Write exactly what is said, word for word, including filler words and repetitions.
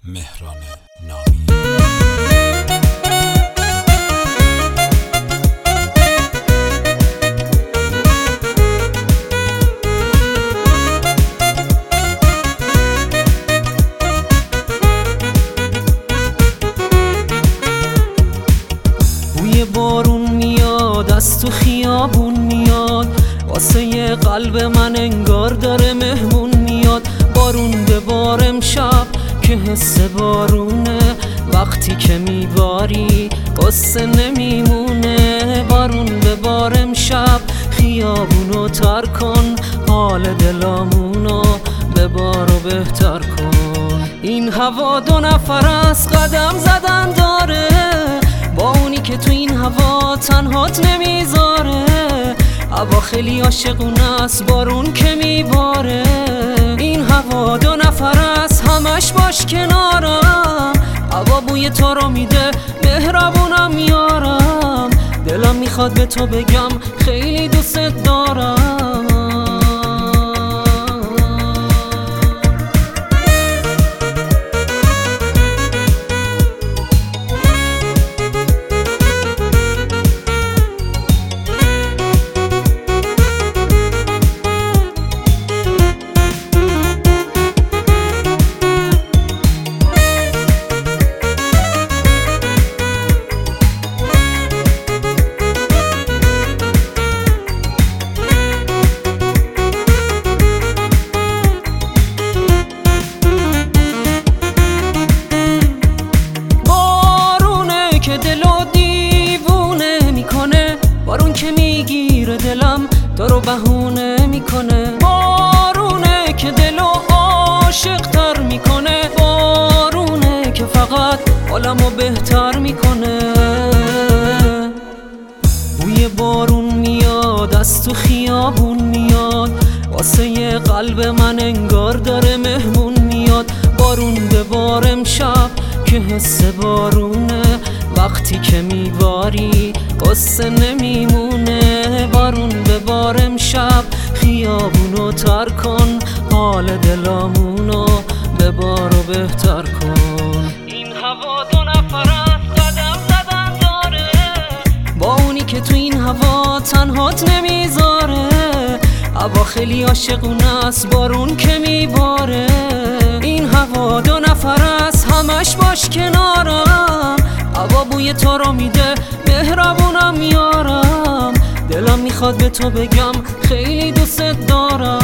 مهران نامی. بوی بارون میاد از تو خیابون میاد، واسه یه قلب من انگار داره مهمون میاد. بارون به بار امشب که حس بارونه، وقتی که میباری قصه نمیمونه. بارون به بار امشب خیابونو تر کن، حال دلامونو به بارو بهتر کن. این هوا دو نفر از قدم زدن داره، با اونی که تو این هوا تنهات نمیذاره. هوا خیلی عاشقونه است بارون که میباره. این هوا دو نفر است همش باش کنارم، هوا بوی تو رو میده مهربونم یارم. دلم میخواد به تو بگم خیلی دوست دارم. بارون که میگیره دلم تو رو بهونه میکنه، بارونه که دلو عاشق تر میکنه، بارونه که فقط حالمو بهتر میکنه. بوی بارون میاد از تو خیابون میاد، واسه یه قلب من انگار داره مهمون میاد. بارون به بار امشب که حس بارونه، وقتی که میباری قصه نمیمونه. بارون به بار امشب خیابونو تر کن، حال دلامونو به بارو بهتر کن. این هوا دو نفر از قدم زدن داره، با اونی که تو این هوا تنهات نمیذاره. هوا خیلی عاشقونه است بارون که میباره. این هوا دو نفر است همش باش کنارم، هوا بوی تو رو میده مهربونم یارم. دلم میخواد به تو بگم خیلی دوست دارم.